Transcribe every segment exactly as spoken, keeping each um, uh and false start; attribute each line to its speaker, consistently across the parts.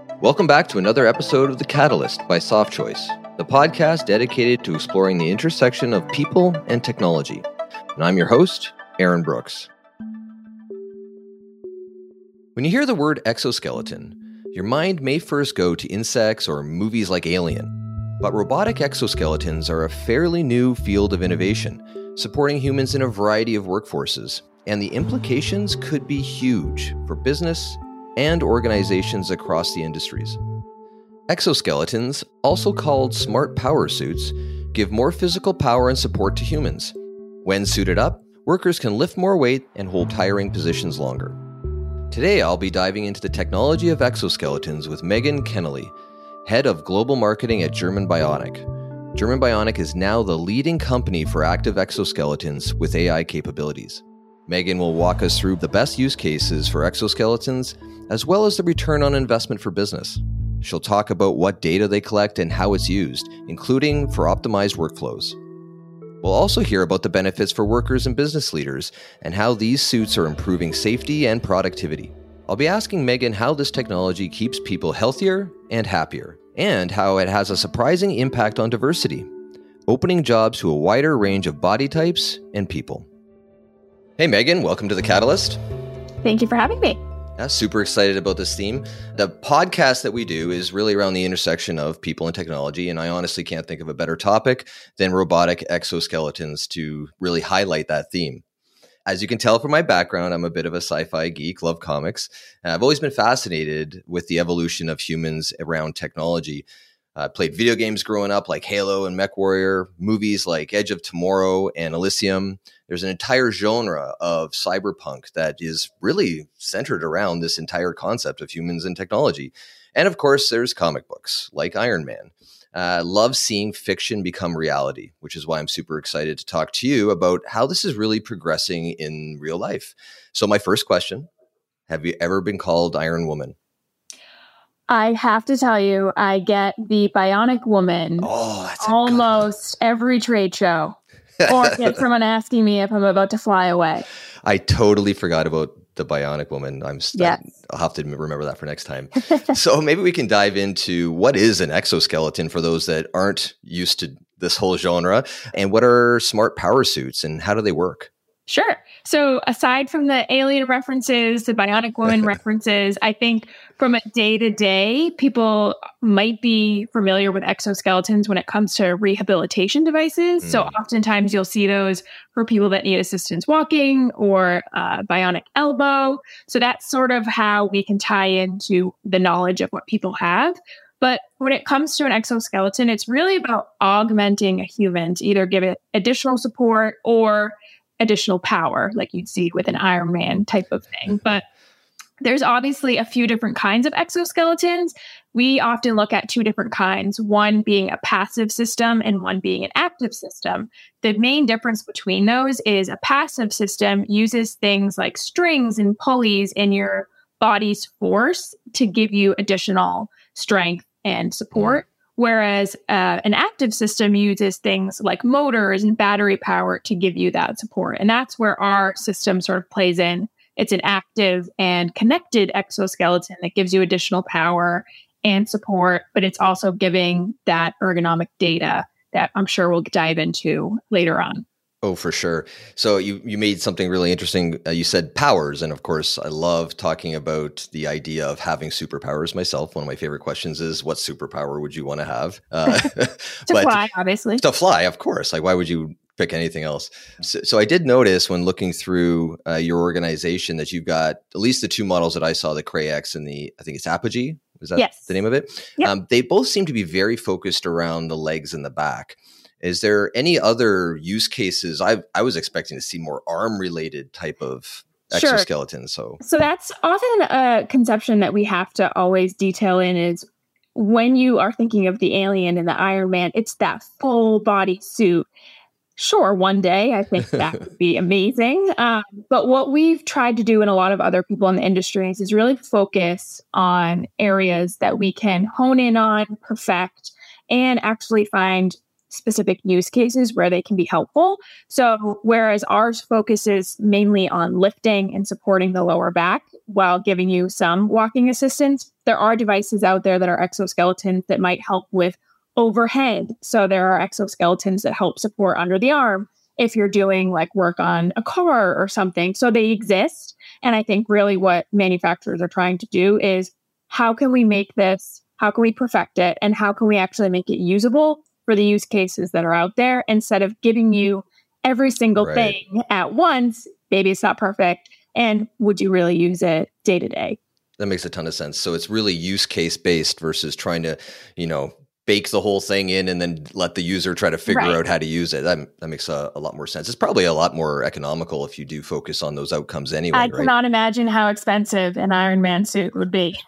Speaker 1: Welcome back to another episode of The Catalyst by SoftChoice, the podcast dedicated to exploring the intersection of people and technology. And I'm your host, Aaron Brooks. When you hear the word exoskeleton, your mind may first go to insects or movies like Alien. But robotic exoskeletons are a fairly new field of innovation, supporting humans in a variety of workforces, and the implications could be huge for business and organizations across the industries. Exoskeletons, also called smart power suits, give more physical power and support to humans. When suited up, workers can lift more weight and hold tiring positions longer. Today, I'll be diving into the technology of exoskeletons with Megan Kennelly, Head of Global Marketing at German Bionic. German Bionic is now the leading company for active exoskeletons with A I capabilities. Megan will walk us through the best use cases for exoskeletons, as well as the return on investment for business. She'll talk about what data they collect and how it's used, including for optimized workflows. We'll also hear about the benefits for workers and business leaders, and how these suits are improving safety and productivity. I'll be asking Megan how this technology keeps people healthier and happier, and how it has a surprising impact on diversity, opening jobs to a wider range of body types and people. Hey Megan, welcome to The Catalyst.
Speaker 2: Thank you for having me.
Speaker 1: Yeah, super excited about this theme. The podcast that we do is really around the intersection of people and technology, and I honestly can't think of a better topic than robotic exoskeletons to really highlight that theme. As you can tell from my background, I'm a bit of a sci-fi geek, love comics. And I've always been fascinated with the evolution of humans around technology. I uh, played video games growing up like Halo and MechWarrior, movies like Edge of Tomorrow and Elysium. There's an entire genre of cyberpunk that is really centered around this entire concept of humans and technology. And of course, there's comic books like Iron Man. I uh, love seeing fiction become reality, which is why I'm super excited to talk to you about how this is really progressing in real life. So my first question, have you ever been called Iron Woman?
Speaker 2: I have to tell you, I get the Bionic Woman
Speaker 1: oh, that's
Speaker 2: almost every trade show, or get someone asking me if I'm about to fly away.
Speaker 1: I totally forgot about the Bionic Woman. I'm
Speaker 2: yes.
Speaker 1: I'll have to remember that for next time. So maybe we can dive into what is an exoskeleton for those that aren't used to this whole genre, and what are smart power suits and how do they work?
Speaker 2: Sure. So aside from the alien references, the Bionic Woman references, I think from a day-to-day, people might be familiar with exoskeletons when it comes to rehabilitation devices. Mm. So oftentimes you'll see those for people that need assistance walking or uh, bionic elbow. So that's sort of how we can tie into the knowledge of what people have. But when it comes to an exoskeleton, it's really about augmenting a human to either give it additional support or additional power, like you'd see with an Iron Man type of thing. But there's obviously a few different kinds of exoskeletons. We often look at two different kinds, one being a passive system and one being an active system. The main difference between those is a passive system uses things like strings and pulleys in your body's force to give you additional strength and support. Whereas uh, an active system uses things like motors and battery power to give you that support. And that's where our system sort of plays in. It's an active and connected exoskeleton that gives you additional power and support, but it's also giving that ergonomic data that I'm sure we'll dive into later on.
Speaker 1: Oh, for sure. So you, you made something really interesting. Uh, you said powers. And of course, I love talking about the idea of having superpowers myself. One of my favorite questions is, what superpower would you want to have? Uh,
Speaker 2: to but fly, obviously.
Speaker 1: To fly, of course. Like, why would you pick anything else? So, so I did notice when looking through uh, your organization that you've got at least the two models that I saw, the Cray X and the, I think it's Apogee. Is that
Speaker 2: yes.
Speaker 1: the name of it?
Speaker 2: Yep.
Speaker 1: Um, they both seem to be very focused around the legs and the back. Is there any other use cases? I I was expecting to see more arm-related type of exoskeleton. Sure. So,
Speaker 2: so that's often a conception that we have to always detail in is when you are thinking of the Alien and the Iron Man, it's that full body suit. Sure, one day I think that would be amazing. Um, but what we've tried to do, and a lot of other people in the industries, is really focus on areas that we can hone in on, perfect, and actually find specific use cases where they can be helpful. So whereas ours focuses mainly on lifting and supporting the lower back while giving you some walking assistance, there are devices out there that are exoskeletons that might help with overhead. So there are exoskeletons that help support under the arm if you're doing like work on a car or something. So they exist. And I think really what manufacturers are trying to do is how can we make this, how can we perfect it, and how can we actually make it usable for the use cases that are out there instead of giving you every single right. thing at once. Maybe it's not perfect. And would you really use it day to day?
Speaker 1: That makes a ton of sense. So it's really use case based versus trying to, you know, bake the whole thing in and then let the user try to figure right. out how to use it. That, that makes a, a lot more sense. It's probably a lot more economical if you do focus on those outcomes anyway.
Speaker 2: I
Speaker 1: right?
Speaker 2: cannot imagine how expensive an Iron Man suit would be.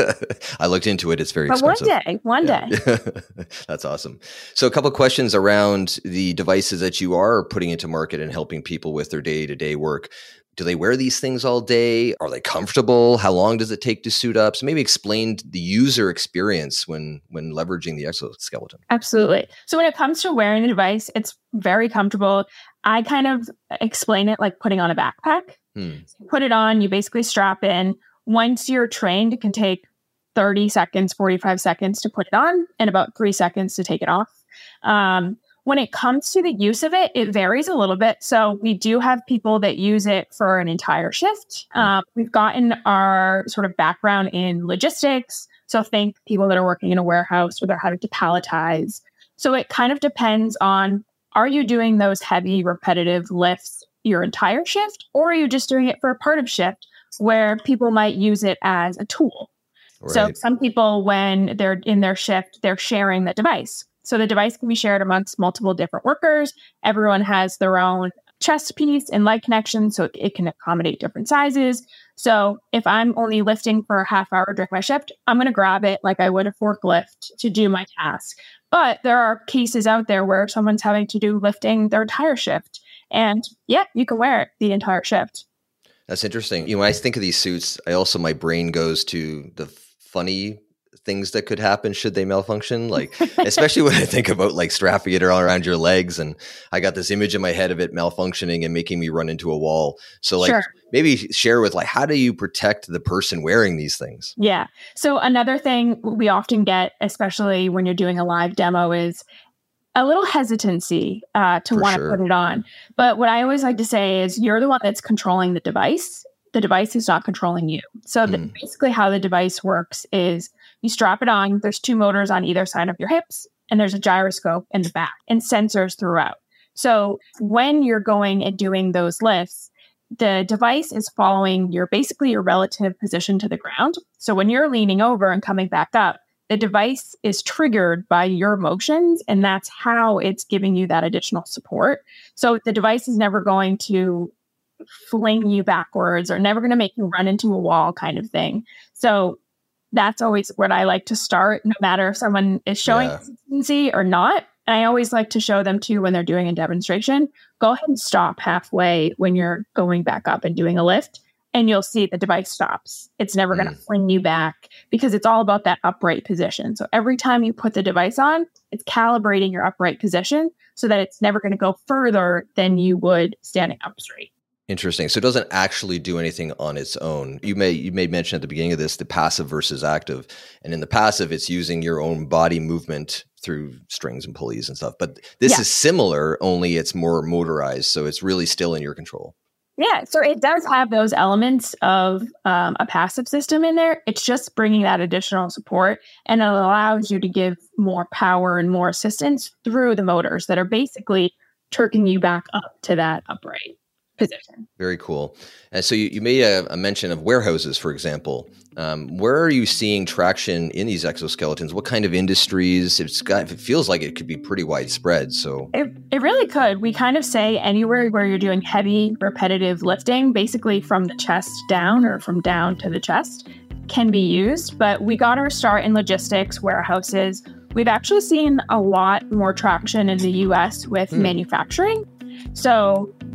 Speaker 1: I looked into it. It's very
Speaker 2: but
Speaker 1: expensive.
Speaker 2: But one day, one
Speaker 1: yeah.
Speaker 2: day.
Speaker 1: That's awesome. So a couple of questions around the devices that you are putting into market and helping people with their day-to-day work. Do they wear these things all day? Are they comfortable? How long does it take to suit up? So maybe explain the user experience when when leveraging the exoskeleton.
Speaker 2: Absolutely. So when it comes to wearing the device, it's very comfortable. I kind of explain it like putting on a backpack. Hmm. So you put it on, you basically strap in. Once you're trained, it can take thirty seconds, forty-five seconds to put it on and about three seconds to take it off. Um, When it comes to the use of it, it varies a little bit. So we do have people that use it for an entire shift. Um, we've gotten our sort of background in logistics. So think people that are working in a warehouse or they're having to palletize. So it kind of depends on, are you doing those heavy repetitive lifts your entire shift, or are you just doing it for a part of shift where people might use it as a tool? Right. So some people, when they're in their shift, they're sharing the device. So the device can be shared amongst multiple different workers. Everyone has their own chest piece and leg connection, so it, it can accommodate different sizes. So if I'm only lifting for a half hour during my shift, I'm going to grab it like I would a forklift to do my task. But there are cases out there where someone's having to do lifting their entire shift. And yeah, you can wear it the entire shift.
Speaker 1: That's interesting. You know, when I think of these suits, I also, my brain goes to the funny things that could happen should they malfunction, like especially when I think about like strapping it all around your legs, and I got this image in my head of it malfunctioning and making me run into a wall. So like sure. maybe share with like, how do you protect the person wearing these things?
Speaker 2: Yeah. So another thing we often get, especially when you're doing a live demo, is a little hesitancy uh, to want to sure. put it on. But what I always like to say is you're the one that's controlling the device. The device is not controlling you. So mm. the, basically how the device works is you strap it on, there's two motors on either side of your hips, and there's a gyroscope in the back and sensors throughout. So when you're going and doing those lifts, the device is following your basically your relative position to the ground. So when you're leaning over and coming back up, the device is triggered by your motions, and that's how it's giving you that additional support. So the device is never going to fling you backwards or never going to make you run into a wall kind of thing. So that's always what I like to start, no matter if someone is showing yeah. consistency or not. And I always like to show them too when they're doing a demonstration. Go ahead and stop halfway when you're going back up and doing a lift, and you'll see the device stops. It's never mm. going to fling you back because it's all about that upright position. So every time you put the device on, it's calibrating your upright position so that it's never going to go further than you would standing up straight.
Speaker 1: Interesting. So it doesn't actually do anything on its own. You may you may mention at the beginning of this the passive versus active. And in the passive, it's using your own body movement through strings and pulleys and stuff. But this yeah. is similar, only it's more motorized. So it's really still in your control.
Speaker 2: Yeah. So it does have those elements of um, a passive system in there. It's just bringing that additional support, and it allows you to give more power and more assistance through the motors that are basically jerking you back up to that upright position. Very
Speaker 1: cool. And so you, you made a, a mention of warehouses, for example. Um, where are you seeing traction in these exoskeletons? What kind of industries? It's got, it feels like it could be pretty widespread. So
Speaker 2: it, it really could. We kind of say anywhere where you're doing heavy, repetitive lifting, basically from the chest down or from down to the chest, can be used. But we got our start in logistics, warehouses. We've actually seen a lot more traction in the U S with hmm. manufacturing. So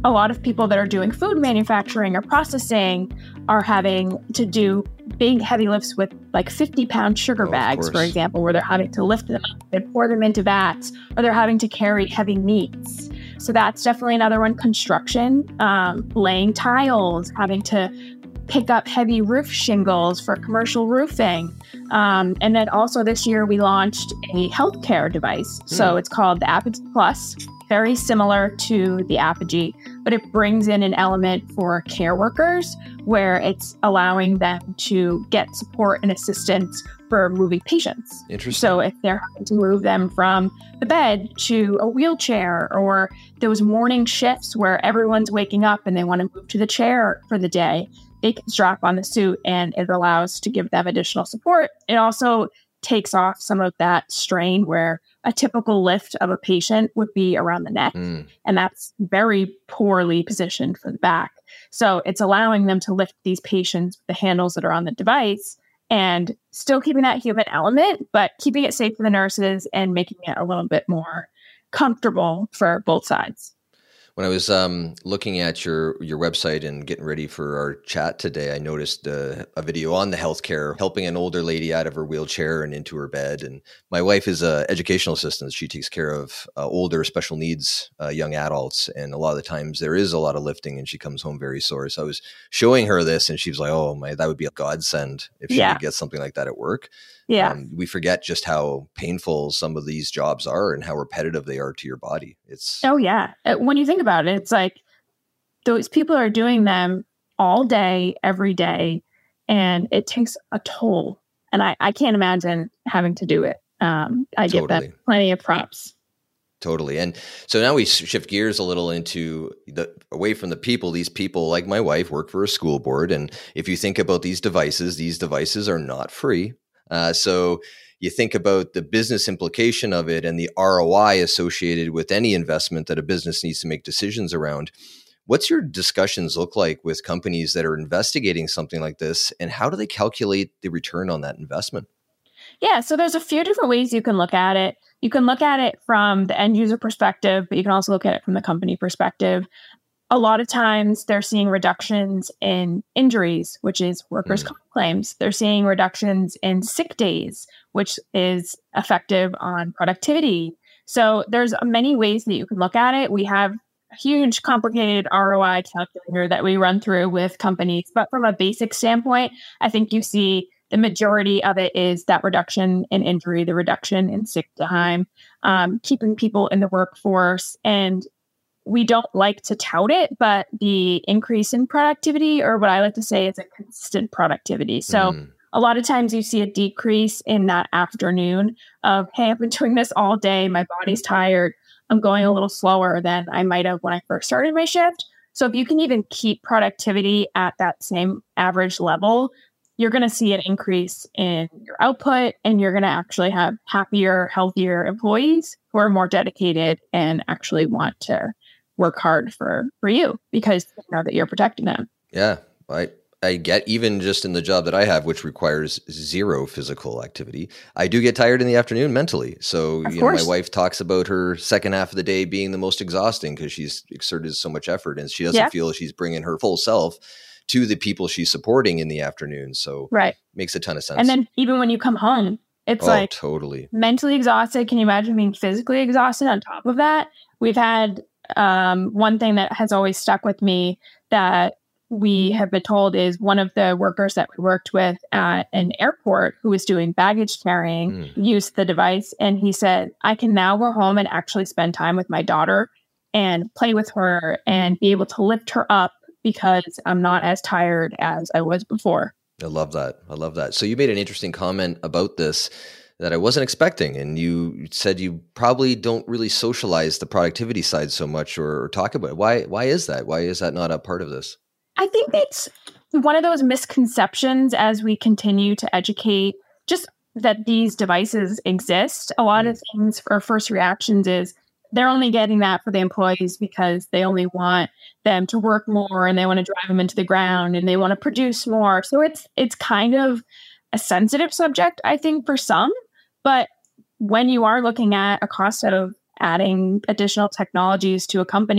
Speaker 2: a lot of people that are doing food manufacturing or processing are having to do big heavy lifts with like fifty pound sugar
Speaker 1: Oh, of
Speaker 2: bags, for
Speaker 1: course.
Speaker 2: example, where they're having to lift them up and pour them into vats, or they're having to carry heavy meats. So that's definitely another one. Construction, um, laying tiles, having to pick up heavy roof shingles for commercial roofing. Um, and then also this year we launched a healthcare device. So
Speaker 1: Hmm.
Speaker 2: it's called the Apogee Plus, very similar to the Apogee, but it brings in an element for care workers where it's allowing them to get support and assistance for moving patients.
Speaker 1: Interesting.
Speaker 2: So if they're having to move them from the bed to a wheelchair, or those morning shifts where everyone's waking up and they want to move to the chair for the day, they can strap on the suit and it allows to give them additional support. It also takes off some of that strain where a typical lift of a patient would be around the neck,
Speaker 1: Hmm.
Speaker 2: and that's very poorly positioned for the back. So it's allowing them to lift these patients with the handles that are on the device and still keeping that human element, but keeping it safe for the nurses and making it a little bit more comfortable for both sides.
Speaker 1: When I was um, looking at your your website and getting ready for our chat today, I noticed uh, a video on the healthcare, helping an older lady out of her wheelchair and into her bed. And my wife is an educational assistant. She takes care of uh, older special needs uh, young adults. And a lot of the times there is a lot of lifting and she comes home very sore. So I was showing her this and she was like, oh, my, that would be a godsend if she
Speaker 2: Yeah.
Speaker 1: could get something like that at work.
Speaker 2: Yeah.
Speaker 1: Um, we forget just how painful some of these jobs are and how repetitive they are to your body. It's
Speaker 2: Oh, yeah. Uh, When you think about it, it's like those people are doing them all day, every day, and it takes a toll. And I, I can't imagine having to do it. Um, I give
Speaker 1: Totally.
Speaker 2: them plenty of props.
Speaker 1: Totally. And so now we shift gears a little into the away from the people. These people, like my wife, work for a school board. And if you think about these devices, these devices are not free. Uh, so you think about the business implication of it and the R O I associated with any investment that a business needs to make decisions around. What's your discussions look like with companies that are investigating something like this, and how do they calculate the return on that investment?
Speaker 2: Yeah, so there's a few different ways you can look at it. You can look at it from the end user perspective, but you can also look at it from the company perspective. A lot of times they're seeing reductions in injuries, which is workers'
Speaker 1: Mm.
Speaker 2: comp claims. They're seeing reductions in sick days, which is effective on productivity. So there's many ways that you can look at it. We have a huge complicated R O I calculator that we run through with companies. But from a basic standpoint, I think you see the majority of it is that reduction in injury, the reduction in sick time, um, keeping people in the workforce. And we don't like to tout it, but the increase in productivity, or what I like to say is a consistent productivity. So
Speaker 1: Mm.
Speaker 2: a lot of times you see a decrease in that afternoon of, hey, I've been doing this all day. My body's tired. I'm going a little slower than I might have when I first started my shift. So if you can even keep productivity at that same average level, you're going to see an increase in your output, and you're going to actually have happier, healthier employees who are more dedicated and actually want to work hard for, for you because they know that you're protecting them.
Speaker 1: Yeah, I I get, even just in the job that I have, which requires zero physical activity, I do get tired in the afternoon mentally. So,
Speaker 2: Of
Speaker 1: you know, my
Speaker 2: course.
Speaker 1: wife talks about her second half of the day being the most exhausting because she's exerted so much effort and she doesn't
Speaker 2: Yeah.
Speaker 1: feel she's bringing her full self to the people she's supporting in the afternoon. So
Speaker 2: Right.
Speaker 1: makes a ton of sense.
Speaker 2: And then even when you come home, it's
Speaker 1: oh,
Speaker 2: like
Speaker 1: totally.
Speaker 2: mentally exhausted. Can you imagine being physically exhausted on top of that? We've had um, one thing that has always stuck with me that we have been told is one of the workers that we worked with at an airport who was doing baggage carrying
Speaker 1: Mm.
Speaker 2: used the device. And he said, I can now go home and actually spend time with my daughter and play with her and be able to lift her up because I'm not as tired as I was before.
Speaker 1: I love that. I love that. So you made an interesting comment about this that I wasn't expecting. And you said you probably don't really socialize the productivity side so much or, or talk about it. Why, why is that? Why is that not a part of this?
Speaker 2: I think it's one of those misconceptions as we continue to educate just that these devices exist. A lot of things, our first reactions is they're only getting that for the employees because they only want them to work more and they want to drive them into the ground and they want to produce more. So it's it's kind of a sensitive subject, I think, for some. But when you are looking at a cost of adding additional technologies to a company,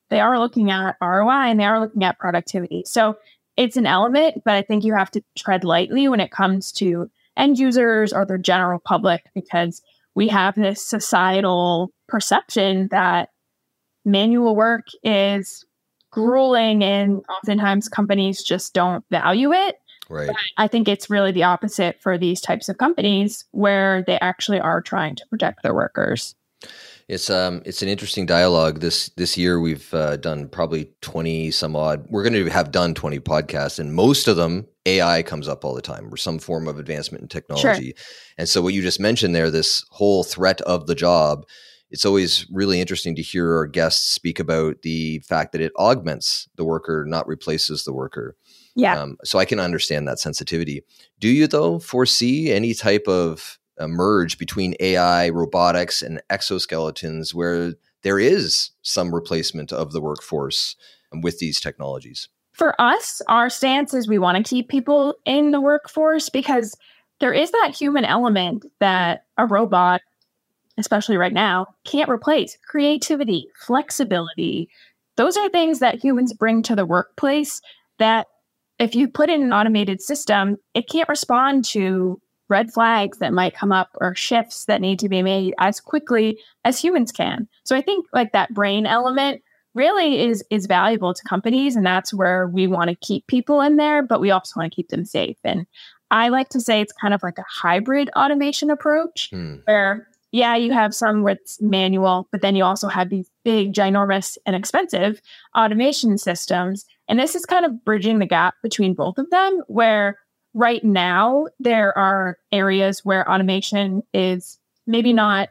Speaker 2: they are looking at R O I and they are looking at productivity. So it's an element, but I think you have to tread lightly when it comes to end users or the general public, because we have this societal perception that manual work is grueling and oftentimes companies just don't value it.
Speaker 1: Right.
Speaker 2: But I think it's really the opposite for these types of companies where they actually are trying to protect their workers.
Speaker 1: It's um it's an interesting dialogue. This this year we've uh, done probably twenty some odd. We're going to have done twenty podcasts, and most of them A I comes up all the time, or some form of advancement in technology. Sure. And so what you just mentioned there, this whole threat of the job, it's always really interesting to hear our guests speak about the fact that it augments the worker, not replaces the worker.
Speaker 2: Yeah.
Speaker 1: Um, so I can understand that sensitivity. Do you, though, foresee any type of uh, merge between A I, robotics, and exoskeletons where there is some replacement of the workforce with these technologies?
Speaker 2: For us, our stance is we want to keep people in the workforce because there is that human element that a robot, especially right now, can't replace. Creativity, flexibility. Those are things that humans bring to the workplace that if you put in an automated system, it can't respond to red flags that might come up or shifts that need to be made as quickly as humans can. So I think like that brain element really is is valuable to companies, and that's where we want to keep people in there, but we also want to keep them safe. And I like to say it's kind of like a hybrid automation approach hmm. where yeah, you have some where it's manual, but then you also have these big, ginormous, and expensive automation systems. And this is kind of bridging the gap between both of them, where right now there are areas where automation is maybe not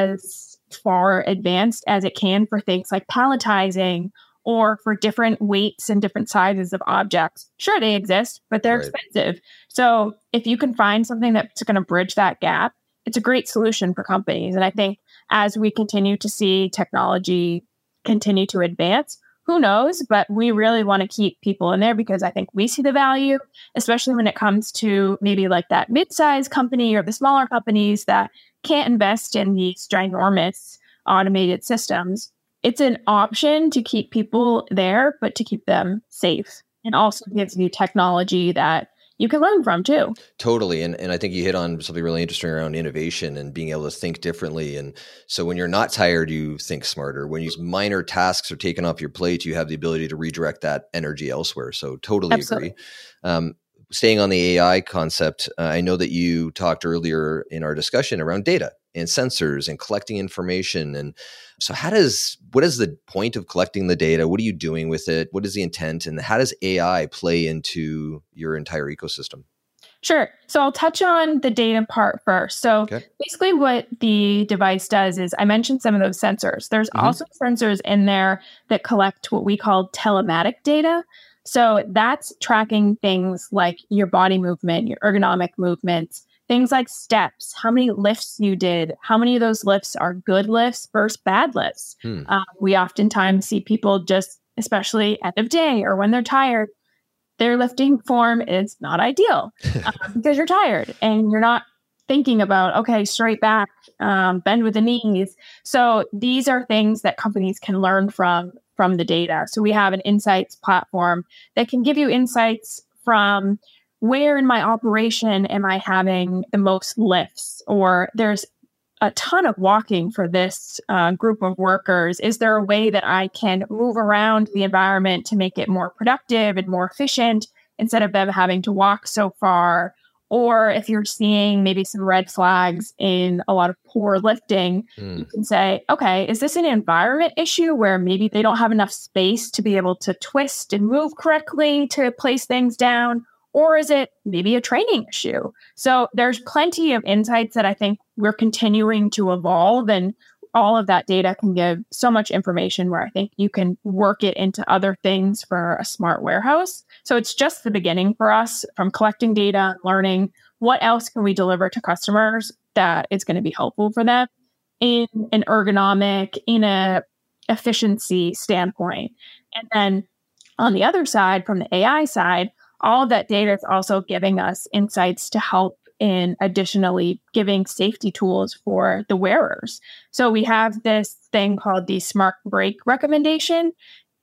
Speaker 2: as far advanced as it can for things like palletizing or for different weights and different sizes of objects. Sure, they exist, but they're right. expensive. So if you can find something that's going to bridge that gap, it's a great solution for companies. And I think as we continue to see technology continue to advance, who knows, but we really want to keep people in there because I think we see the value, especially when it comes to maybe like that mid-sized company or the smaller companies that can't invest in these ginormous automated systems. It's an option to keep people there, but to keep them safe, and also gives you technology that you can learn from too.
Speaker 1: Totally. And and I think you hit on something really interesting around innovation and being able to think differently. And so when you're not tired, you think smarter. When you minor tasks are taken off your plate, you have the ability to redirect that energy elsewhere. So totally Absolutely. agree. Um, staying on the A I concept, uh, I know that you talked earlier in our discussion around data and sensors and collecting information. And so how does, what is the point of collecting the data? What are you doing with it? What is the intent? And how does A I play into your entire ecosystem?
Speaker 2: Sure. So I'll touch on the data part first. So okay. basically what the device does is I mentioned some of those sensors. There's mm-hmm. also sensors in there that collect what we call telematic data. So that's tracking things like your body movement, your ergonomic movements, things like steps, how many lifts you did, how many of those lifts are good lifts versus bad lifts. Hmm. Um, we oftentimes see people just, especially end of day or when they're tired, their lifting form is not ideal um, because you're tired and you're not thinking about, okay, straight back, um, bend with the knees. So these are things that companies can learn from, from the data. So we have an insights platform that can give you insights from where in my operation am I having the most lifts, or there's a ton of walking for this uh, group of workers. Is there a way that I can move around the environment to make it more productive and more efficient instead of them having to walk so far? Or if you're seeing maybe some red flags in a lot of poor lifting, mm. you can say, okay, is this an environment issue where maybe they don't have enough space to be able to twist and move correctly to place things down? Or is it maybe a training issue? So there's plenty of insights that I think we're continuing to evolve, and all of that data can give so much information where I think you can work it into other things for a smart warehouse. So it's just the beginning for us from collecting data, learning what else can we deliver to customers that is going to be helpful for them in an ergonomic, in a efficiency standpoint. And then on the other side, from the A I side, all of that data is also giving us insights to help in additionally giving safety tools for the wearers. So we have this thing called the Smart Break recommendation.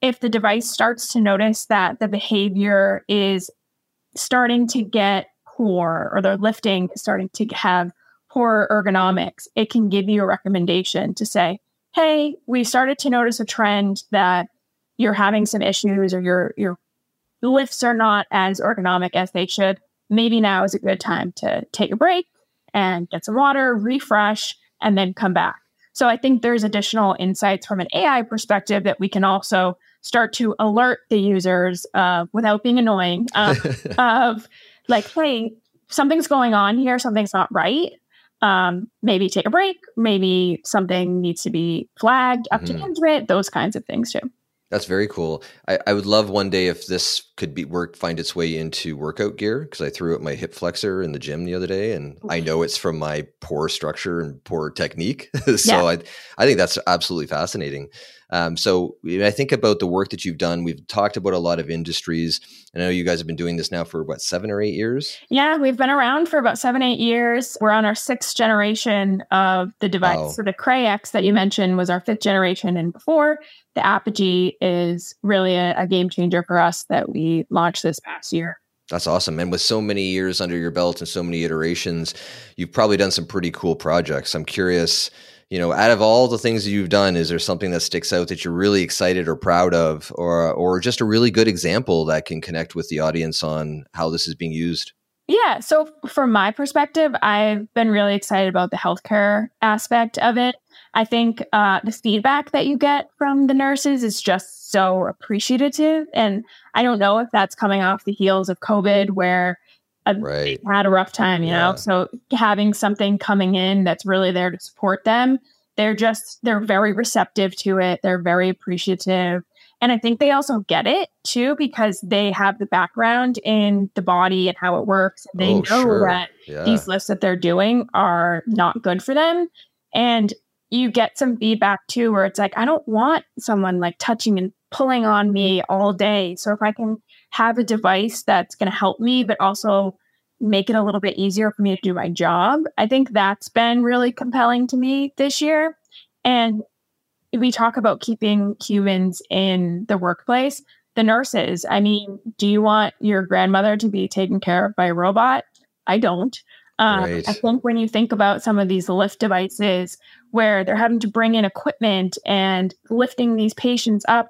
Speaker 2: if the device starts to notice that the behavior is starting to get poor or the lifting is starting to have poor ergonomics, it can give you a recommendation to say, hey, we started to notice a trend that you're having some issues or your your lifts are not as ergonomic as they should. Maybe now is a good time to take a break and get some water, refresh, and then come back. So I think there's additional insights from an A I perspective that we can also start to alert the users uh, without being annoying uh, of like, hey, something's going on here, something's not right. Um, maybe take a break, maybe something needs to be flagged up mm-hmm. to management, those kinds of things too.
Speaker 1: That's very cool. I, I would love one day if this could be work, find its way into workout gear, because I threw out my hip flexor in the gym the other day, and I know it's from my poor structure and poor technique. so yeah. I, I think that's absolutely fascinating. Um, so I think about the work that you've done. We've talked about a lot of industries. I know you guys have been doing this now for what, seven or eight years?
Speaker 2: Yeah, we've been around for about seven, eight years. We're on our sixth generation of the device. Wow. So the Cray X that you mentioned was our fifth generation, and before the Apogee is really a, a game changer for us that we launched this past year.
Speaker 1: That's awesome. And with so many years under your belt and so many iterations, you've probably done some pretty cool projects. I'm curious, you know, out of all the things that you've done, is there something that sticks out that you're really excited or proud of, or or just a really good example that can connect with the audience on how this is being used?
Speaker 2: Yeah. So from my perspective, I've been really excited about the healthcare aspect of it. I think uh, the feedback that you get from the nurses is just so appreciative. And I don't know if that's coming off the heels of COVID, where uh,
Speaker 1: right.
Speaker 2: they had a rough time, you yeah. know? So having something coming in that's really there to support them, they're just, they're very receptive to it. They're very appreciative. And I think they also get it too, because they have the background in the body and how it works. They
Speaker 1: oh,
Speaker 2: know
Speaker 1: sure.
Speaker 2: that
Speaker 1: yeah.
Speaker 2: these lifts that they're doing are not good for them. And you get some feedback too, where it's like, I don't want someone like touching and pulling on me all day. So if I can have a device that's going to help me, but also make it a little bit easier for me to do my job, I think that's been really compelling to me this year. And we talk about keeping humans in the workplace. The nurses, I mean, do you want your grandmother to be taken care of by a robot? I don't. Um, right. I think when you think about some of these lift devices where they're having to bring in equipment and lifting these patients up,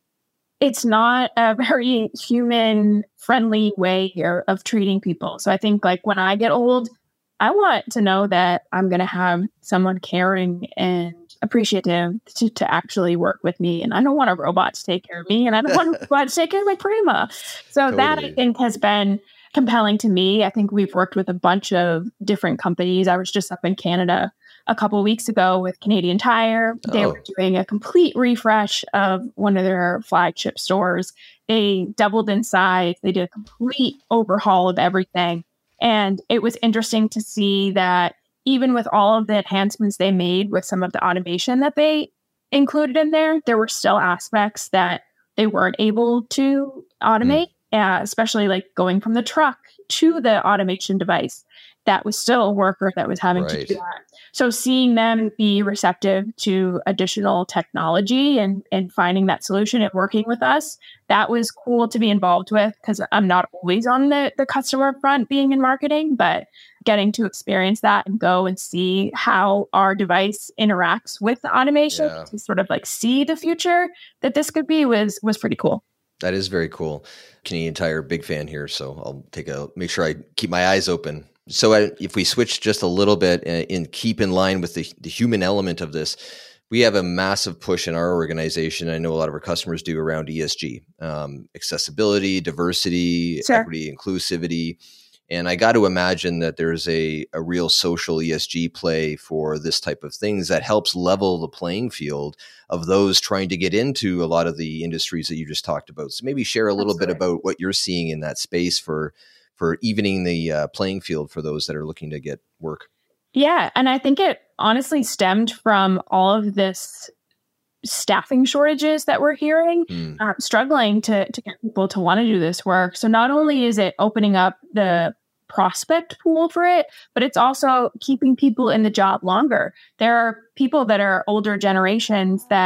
Speaker 2: it's not a very human-friendly way here of treating people. So I think like when I get old, I want to know that I'm going to have someone caring and appreciative to, to actually work with me. And I don't want a robot to take care of me, and I don't want a robot to take care of my prima. So totally. That I think has been compelling to me. I think we've worked with a bunch of different companies. I was just up in Canada a couple of weeks ago with Canadian Tire. They oh. were doing a complete refresh of one of their flagship stores. They doubled in size. They did a complete overhaul of everything. And it was interesting to see that even with all of the enhancements they made with some of the automation that they included in there, there were still aspects that they weren't able to automate. Mm. Uh, especially like going from the truck to the automation device. That was still a worker that was having right. to do that. So seeing them be receptive to additional technology and, and finding that solution and working with us, that was cool to be involved with, because I'm not always on the, the customer front being in marketing, but getting to experience that and go and see how our device interacts with the automation yeah. to sort of like see the future that this could be was was pretty cool.
Speaker 1: That is very cool. Canadian Tire, big fan here. So I'll take a, make sure I keep my eyes open. So I, if we switch just a little bit and, and keep in line with the, the human element of this, we have a massive push in our organization. I know a lot of our customers do around E S G, um, accessibility, diversity, sure. equity, inclusivity. And I got to imagine that there's a, a real social E S G play for this type of things that helps level the playing field of those trying to get into a lot of the industries that you just talked about. So maybe share a little Absolutely. bit about what you're seeing in that space for, for evening the uh, playing field for those that are looking to get work.
Speaker 2: Yeah. And I think it honestly stemmed from all of this staffing shortages that we're hearing, mm. uh, struggling to, to get people to want to do this work. So not only is it opening up the prospect pool for it, but it's also keeping people in the job longer. There are people that are older generations that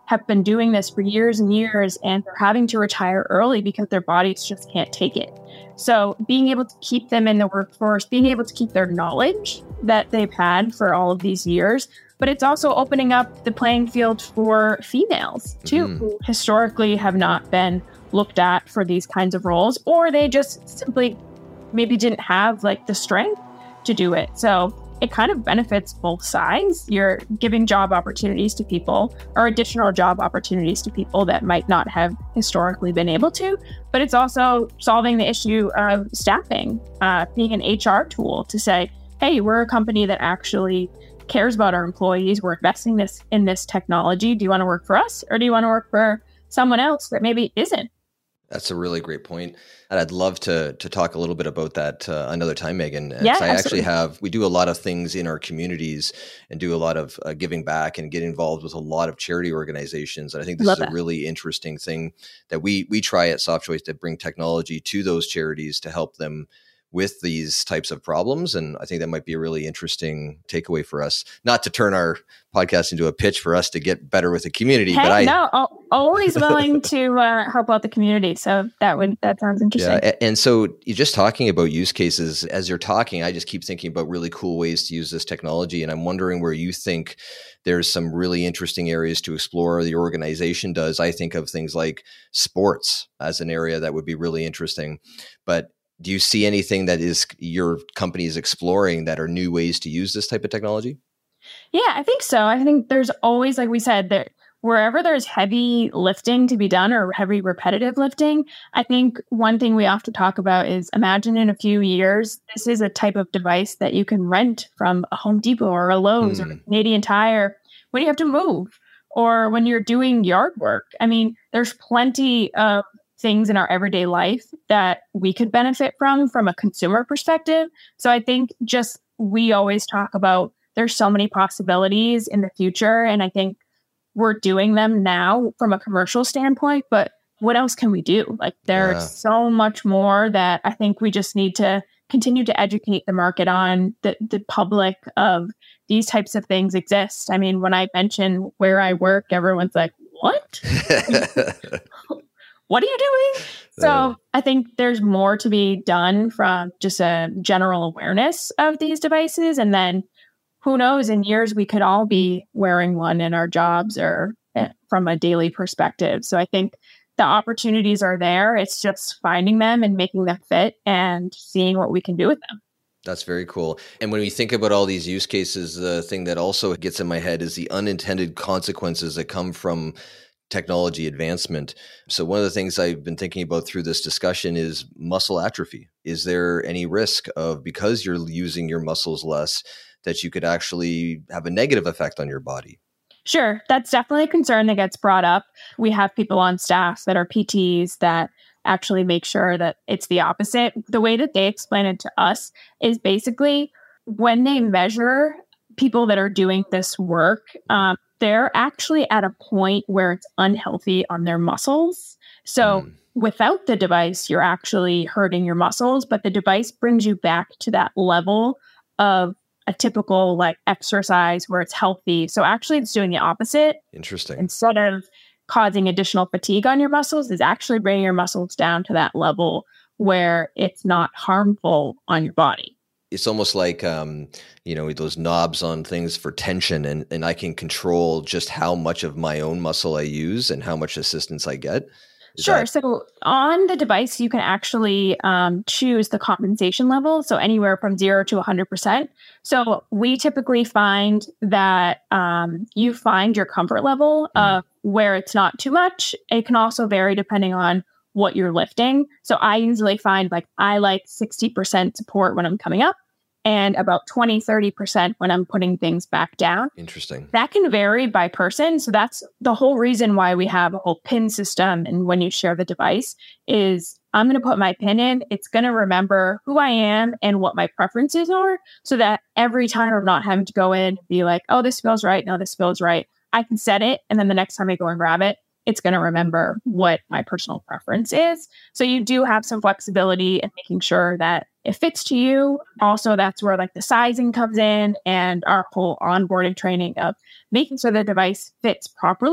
Speaker 2: have been doing this for years and years, and they're having to retire early because their bodies just can't take it. So being able to keep them in the workforce, being able to keep their knowledge that they've had for all of these years, but it's also opening up the playing field for females too, mm-hmm. who historically have not been looked at for these kinds of roles, or they just simply maybe didn't have like the strength to do it. So it kind of benefits both sides. You're giving job opportunities to people, or additional job opportunities to people that might not have historically been able to, but it's also solving the issue of staffing, uh, being an H R tool to say, hey, we're a company that actually cares about our employees. We're investing this in this technology. Do you want to work for us, or do you want to work for someone else that maybe isn't?
Speaker 1: That's a really great point. And I'd love to to talk a little bit about that uh, another time, Megan.
Speaker 2: Yeah,
Speaker 1: I
Speaker 2: absolutely.
Speaker 1: actually have, we do a lot of things in our communities and do a lot of uh, giving back and get involved with a lot of charity organizations. And I think this
Speaker 2: Love
Speaker 1: is
Speaker 2: that.
Speaker 1: a really interesting thing that we we try at Softchoice to bring technology to those charities to help them with these types of problems. And I think that might be a really interesting takeaway for us, not to turn our podcast into a pitch for us to get better with the community.
Speaker 2: Hey,
Speaker 1: but I
Speaker 2: no, al- always willing to uh, help out the community. So that would, that sounds interesting.
Speaker 1: Yeah. And so you're just talking about use cases. As you're talking, I just keep thinking about really cool ways to use this technology. And I'm wondering where you think there's some really interesting areas to explore. The organization does. I think of things like sports as an area that would be really interesting. But do you see anything that is your company is exploring that are new ways to use this type of technology?
Speaker 2: Yeah, I think so. I think there's always, like we said, there wherever there's heavy lifting to be done or heavy repetitive lifting, I think one thing we often talk about is imagine in a few years, this is a type of device that you can rent from a Home Depot or a Lowe's mm. or a Canadian Tire when you have to move or when you're doing yard work. I mean, there's plenty of things in our everyday life that we could benefit from, from a consumer perspective. So I think just, we always talk about there's so many possibilities in the future. And I think we're doing them now from a commercial standpoint, but what else can we do? Like there's yeah. so much more that I think we just need to continue to educate the market on, the, the public of these types of things exist. I mean, when I mention where I work, everyone's like, what? What are you doing? So uh, I think there's more to be done from just a general awareness of these devices. And then who knows, in years, we could all be wearing one in our jobs or uh, from a daily perspective. So I think the opportunities are there. It's just finding them and making them fit and seeing what we can do with them.
Speaker 1: That's very cool. And when we think about all these use cases, the thing that also gets in my head is the unintended consequences that come from technology advancement. So one of the things I've been thinking about through this discussion is muscle atrophy. Is there any risk of, because you're using your muscles less, that you could actually have a negative effect on your body?
Speaker 2: Sure. That's definitely a concern that gets brought up. We have people on staff that are P Ts that actually make sure that it's the opposite. The way that they explain it to us is basically when they measure people that are doing this work, um, they're actually at a point where it's unhealthy on their muscles. So mm. without the device, you're actually hurting your muscles, but the device brings you back to that level of a typical like exercise where it's healthy. So actually it's doing the opposite.
Speaker 1: Interesting.
Speaker 2: Instead of causing additional fatigue on your muscles, is actually bringing your muscles down to that level where it's not harmful on your body.
Speaker 1: It's almost like, um, you know, those knobs on things for tension, and, and I can control just how much of my own muscle I use and how much assistance I get. Is
Speaker 2: sure.
Speaker 1: that-
Speaker 2: So on the device, you can actually um, choose the compensation level. So anywhere from zero to one hundred percent. So we typically find that um, you find your comfort level uh, where it's not too much. It can also vary depending on what you're lifting. So I usually find like I like sixty percent support when I'm coming up and about twenty, thirty percent when I'm putting things back down.
Speaker 1: Interesting.
Speaker 2: That can vary by person. So that's the whole reason why we have a whole pin system. And when you share the device is I'm going to put my pin in, it's going to remember who I am and what my preferences are so that every time I'm not having to go in and be like, oh, this feels right. No, this feels right. I can set it. And then the next time I go and grab it, it's going to remember what my personal preference is. So you do have some flexibility in making sure that it fits to you. Also, that's where like the sizing comes in and our whole onboarding training of making sure the device fits properly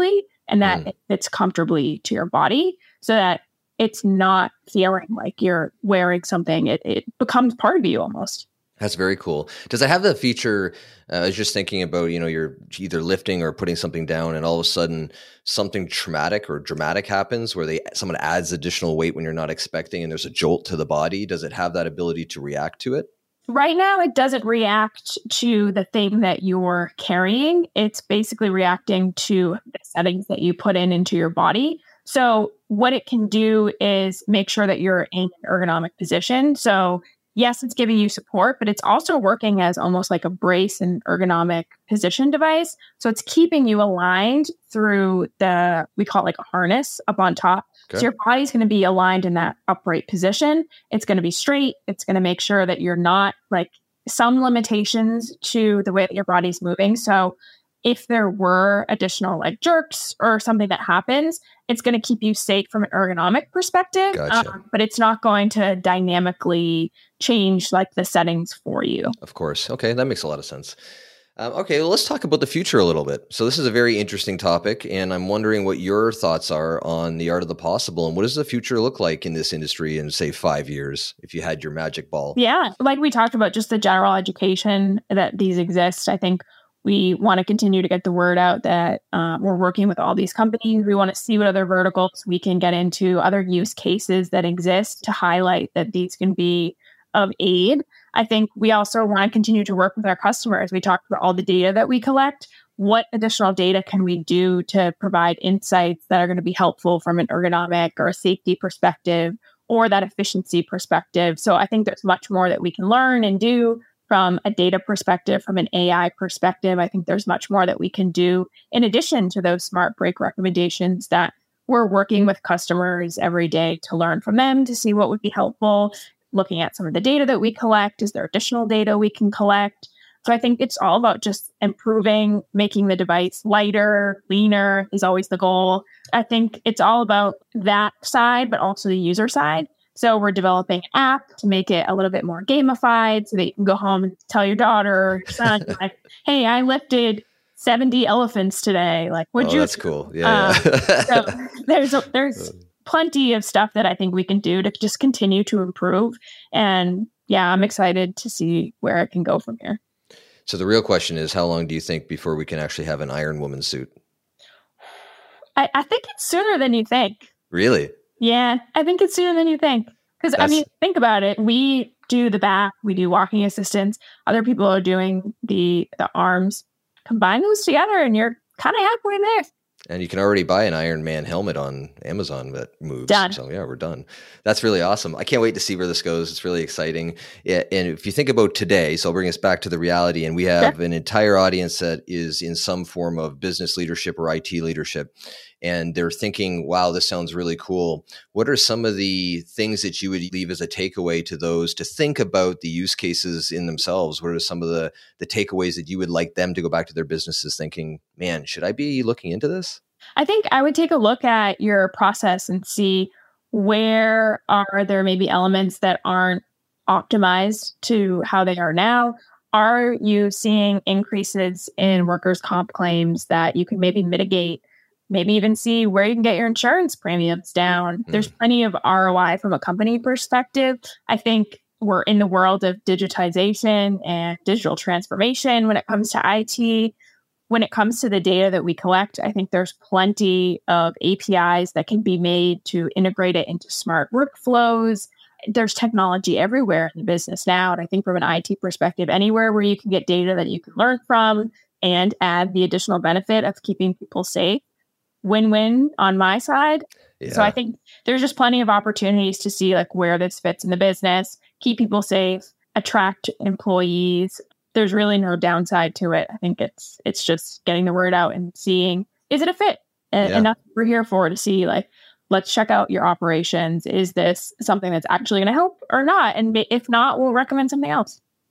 Speaker 2: and that
Speaker 1: Mm.
Speaker 2: it fits comfortably to your body so that it's not feeling like you're wearing something. It, it becomes part of you almost.
Speaker 1: That's very cool. Does it have the feature? Uh, I was just thinking about, you know, you're either lifting or putting something down, and all of a sudden something traumatic or dramatic happens where they someone adds additional weight when you're not expecting, and there's a jolt to the body. Does it have that ability to react to it?
Speaker 2: Right now, it doesn't react to the thing that you're carrying. It's basically reacting to the settings that you put in into your body. So what it can do is make sure that you're in an ergonomic position. So yes, it's giving you support, but it's also working as almost like a brace and ergonomic position device. So it's keeping you aligned through the, we call it like a harness up on top.
Speaker 1: Okay.
Speaker 2: So your body's going to be aligned in that upright position. It's going to be straight. It's going to make sure that you're not like some limitations to the way that your body's moving. So if there were additional like jerks or something that happens, it's going to keep you safe from an ergonomic perspective,
Speaker 1: Gotcha.
Speaker 2: um, but it's not going to dynamically change like the settings for you.
Speaker 1: Of course. Okay, that makes a lot of sense. Um, okay, well, let's talk about the future a little bit. So this is a very interesting topic, and I'm wondering what your thoughts are on the art of the possible, and what does the future look like in this industry in, say, five years, if you had your magic ball?
Speaker 2: Yeah, like we talked about, just the general education that these exist. I think we want to continue to get the word out that uh, we're working with all these companies. We want to see what other verticals we can get into, other use cases that exist to highlight that these can be of aid. I think we also want to continue to work with our customers. We talked about all the data that we collect. What additional data can we do to provide insights that are going to be helpful from an ergonomic or a safety perspective or that efficiency perspective? So I think there's much more that we can learn and do from a data perspective, from an A I perspective. I think there's much more that we can do in addition to those smart break recommendations that we're working with customers every day to learn from them, to see what would be helpful. Looking at some of the data that we collect, is there additional data we can collect? So I think it's all about just improving, making the device lighter, leaner is always the goal. I think it's all about that side, but also the user side. So we're developing an app to make it a little bit more gamified so that you can go home and tell your daughter or your son, like, hey, I lifted seventy elephants today. Like, would
Speaker 1: oh,
Speaker 2: you?
Speaker 1: That's cool. Yeah.
Speaker 2: Um,
Speaker 1: yeah.
Speaker 2: so there's a, there's plenty of stuff that I think we can do to just continue to improve. And yeah, I'm excited to see where it can go from here.
Speaker 1: So the real question is, how long do you think before we can actually have an Iron Woman suit?
Speaker 2: I, I think it's sooner than you think.
Speaker 1: Really?
Speaker 2: Yeah, I think it's sooner than you think. Because, I mean, think about it. We do the back, we do walking assistance. Other people are doing the the arms. Combine those together and you're kind of halfway there.
Speaker 1: And you can already buy an Iron Man helmet on Amazon that moves.
Speaker 2: Done.
Speaker 1: So yeah, we're done. That's really awesome. I can't wait to see where this goes. It's really exciting. Yeah, and if you think about today, so I'll bring us back to the reality, and we have
Speaker 2: Sure.
Speaker 1: an entire audience that is in some form of business leadership or I T leadership. And they're thinking, wow, this sounds really cool. What are some of the things that you would leave as a takeaway to those to think about the use cases in themselves? What are some of the, the takeaways that you would like them to go back to their businesses thinking, man, should I be looking into this?
Speaker 2: I think I would take a look at your process and see where are there maybe elements that aren't optimized to how they are now. Are you seeing increases in workers' comp claims that you can maybe mitigate? Maybe even see where you can get your insurance premiums down. Mm. There's plenty of R O I from a company perspective. I think we're in the world of digitization and digital transformation when it comes to I T. When it comes to the data that we collect, I think there's plenty of A P Is that can be made to integrate it into smart workflows. There's technology everywhere in the business now. And I think from an I T perspective, anywhere where you can get data that you can learn from and add the additional benefit of keeping people safe, win-win on my side. Yeah. So I think there's just plenty of opportunities to see like where this fits in the business, keep people safe, attract employees. There's really no downside to it. I think it's it's just getting the word out and seeing, is it a fit? And,
Speaker 1: yeah.
Speaker 2: and that's what we're here for, to see like, let's check out your operations. Is this something that's actually going to help or not? And if not, we'll recommend something else.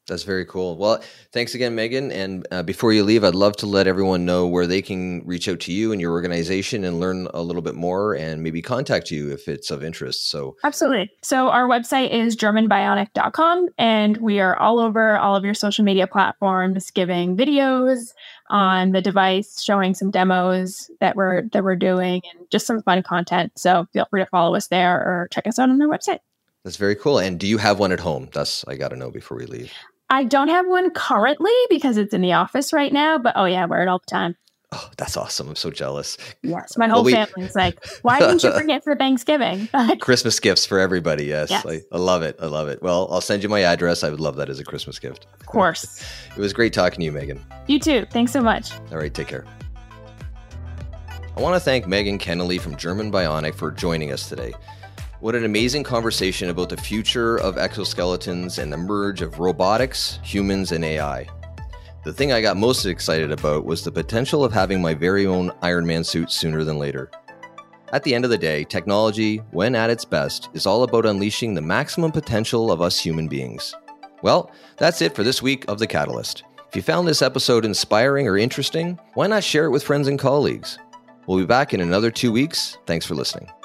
Speaker 1: That's very cool. Well, thanks again, Megan. And uh, before you leave, I'd love to let everyone know where they can reach out to you and your organization and learn a little bit more and maybe contact you if it's of interest. So
Speaker 2: absolutely. So our website is german bionic dot com, and we are all over all of your social media platforms, giving videos on the device, showing some demos that we're that we're doing, and just some fun content. So feel free to follow us there or check us out on our website.
Speaker 1: That's very cool. And do you have one at home? That's I got to know before we leave.
Speaker 2: I don't have one currently because it's in the office right now, but oh yeah, I wear it all the time.
Speaker 1: Oh, that's awesome. I'm so jealous.
Speaker 2: Yes. My whole well, we... family's like, why didn't you bring it for Thanksgiving?
Speaker 1: Christmas gifts for everybody. Yes. yes. I, I love it. I love it. Well, I'll send you my address. I would love that as a Christmas gift.
Speaker 2: Of course.
Speaker 1: It was great talking to you, Megan.
Speaker 2: You too. Thanks so much.
Speaker 1: All right. Take care. I want to thank Megan Kennelly from German Bionic for joining us today. What an amazing conversation about the future of exoskeletons and the merge of robotics, humans, and A I. The thing I got most excited about was the potential of having my very own Iron Man suit sooner than later. At the end of the day, technology, when at its best, is all about unleashing the maximum potential of us human beings. Well, that's it for this week of The Catalyst. If you found this episode inspiring or interesting, why not share it with friends and colleagues? We'll be back in another two weeks. Thanks for listening.